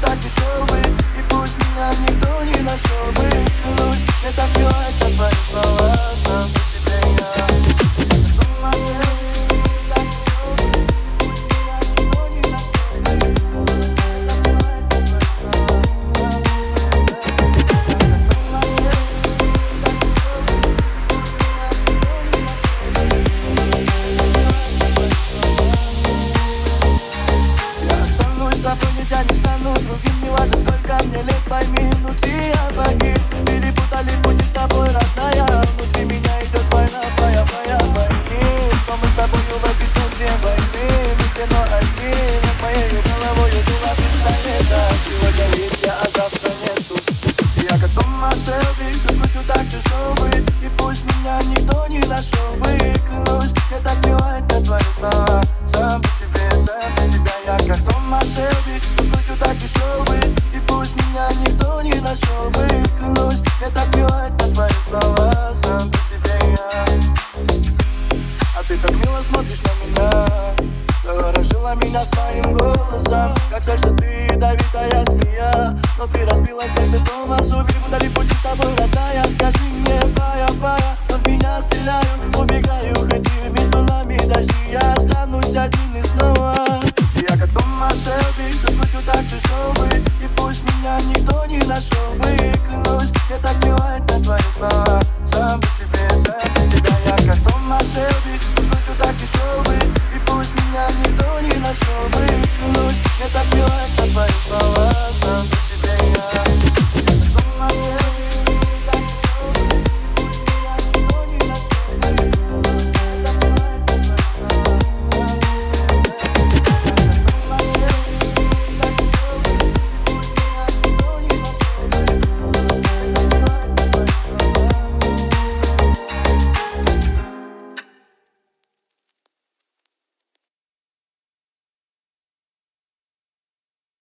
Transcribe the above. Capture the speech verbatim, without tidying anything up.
так ушел бы, и пусть меня никто не нашел бы. Клянусь, мне так плевать на твои слова, сам по себе я. Я не стану другим, не важно сколько мне лет, пойми, внутри я погиб. Перепутали пути с тобой, родная, внутри меня идет война, твоя, твоя, пойми, что мы с тобою в эпицентре войны. Мы стено одни, над моей головой дула пистолета. Сегодня есть я, а завтра нету. Я как дома Селби, скучу так тяжел бы, и пусть меня никто не нашел бы. Клянусь, мне так плевать на твои слова, сам по себе, сам за себя. Я как дома Селби, скучу так тяжел бы, и пусть меня никто не нашел бы. Клянусь, мне так плевать на твои слова, сам по себе я. А ты так мило смотришь на меня, заворожила меня своим голосом. Как жаль, что ты ядовитая